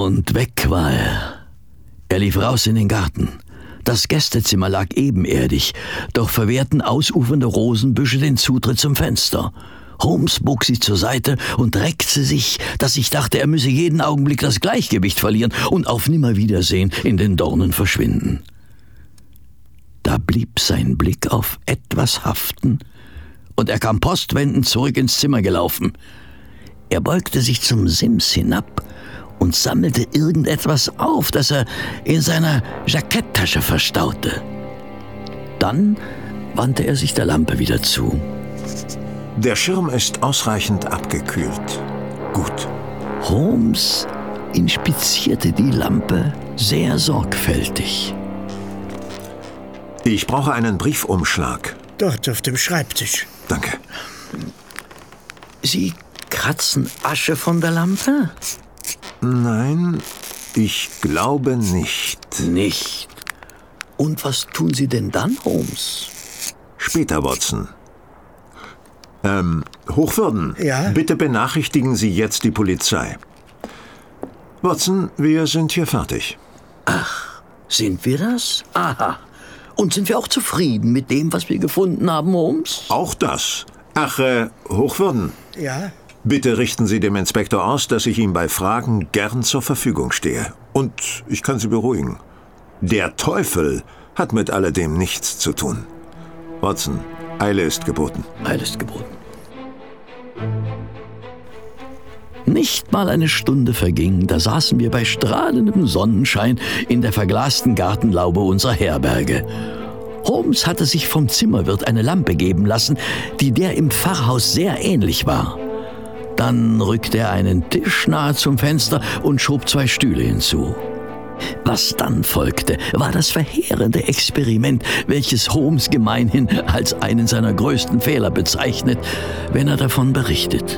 Und weg war er. Er lief raus in den Garten. Das Gästezimmer lag ebenerdig, doch verwehrten ausufernde Rosenbüsche den Zutritt zum Fenster. Holmes bog sich zur Seite und reckte sich, dass ich dachte, er müsse jeden Augenblick das Gleichgewicht verlieren und auf Nimmerwiedersehen in den Dornen verschwinden. Da blieb sein Blick auf etwas haften, und er kam postwendend zurück ins Zimmer gelaufen. Er beugte sich zum Sims hinab und sammelte irgendetwas auf, das er in seiner Jacketttasche verstaute. Dann wandte er sich der Lampe wieder zu. Der Schirm ist ausreichend abgekühlt. Gut. Holmes inspizierte die Lampe sehr sorgfältig. Ich brauche einen Briefumschlag. Dort auf dem Schreibtisch. Danke. Sie kratzen Asche von der Lampe? Nein, ich glaube nicht. Nicht. Und was tun Sie denn dann, Holmes? Später, Watson. Hochwürden, Ja? bitte benachrichtigen Sie jetzt die Polizei. Watson, wir sind hier fertig. Ach, sind wir das? Aha. Und sind wir auch zufrieden mit dem, was wir gefunden haben, Holmes? Auch das. Ach, Hochwürden, Ja? bitte richten Sie dem Inspektor aus, dass ich ihm bei Fragen gern zur Verfügung stehe. Und ich kann Sie beruhigen. Der Teufel hat mit alledem nichts zu tun. Watson, Eile ist geboten. Eile ist geboten. Nicht mal eine Stunde verging, da saßen wir bei strahlendem Sonnenschein in der verglasten Gartenlaube unserer Herberge. Holmes hatte sich vom Zimmerwirt eine Lampe geben lassen, die der im Pfarrhaus sehr ähnlich war. Dann rückte er einen Tisch nahe zum Fenster und schob 2 Stühle hinzu. Was dann folgte, war das verheerende Experiment, welches Holmes gemeinhin als einen seiner größten Fehler bezeichnet, wenn er davon berichtet.